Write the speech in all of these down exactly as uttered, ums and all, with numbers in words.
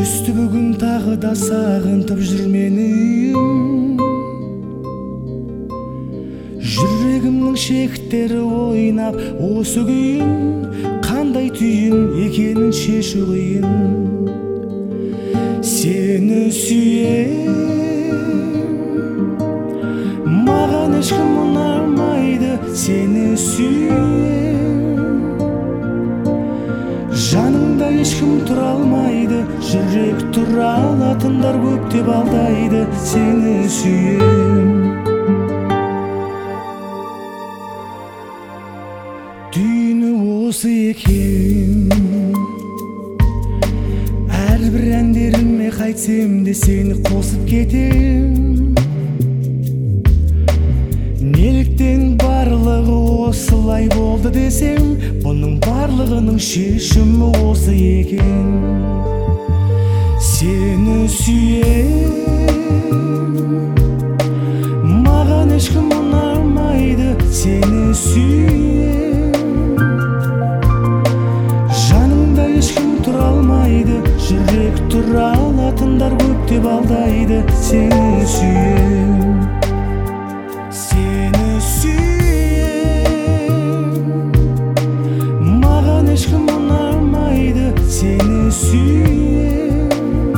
Күздү бүгүн тагы да сагынтып жүр мени. Жүрегимдин шектери ойнап, осы күйүн кандай түйүн экенин шешу кыйын. Сени сүйем, маған ешкім ұнамайды. Сени сүйем, жаныңда ешкім тұра алмайды. Жүрек тұра алатындар көп деп алдайды. Сени сүйем, түйіні осы екен. Әрбір әндеріме қайтсем де сені қосып кетем. Неліктен барлығы осылай болды десем, бұның барлығының шешімі осы екен. Сені сүйем, маған ешкім ұнамайды. Сені сүйем, жаныңда ешкім тұра алмайды. Жүрек тұра алатындар көп деп алдайды. Сені сүйем, сені сүйем, маған ешкім ұнамайды. Сені сүйем,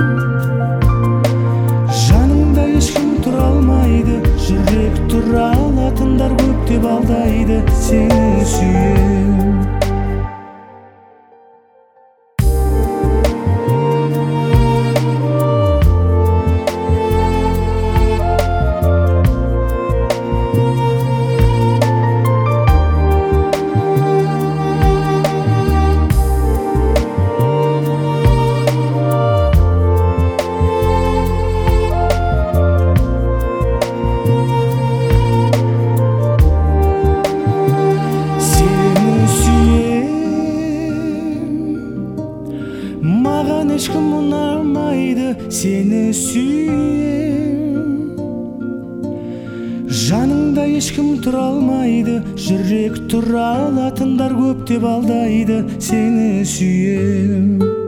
жаныңда ешкім тұра алмайды. Жүрек тұра алатындар көп деп алдайды. Сені сүйем. Маған ешкім ұнамайды. Сені сүйем, жаныңда ешкім тұра алмайды. Жүрек тұра алатындар көп деп алдайды. Сені сүйем.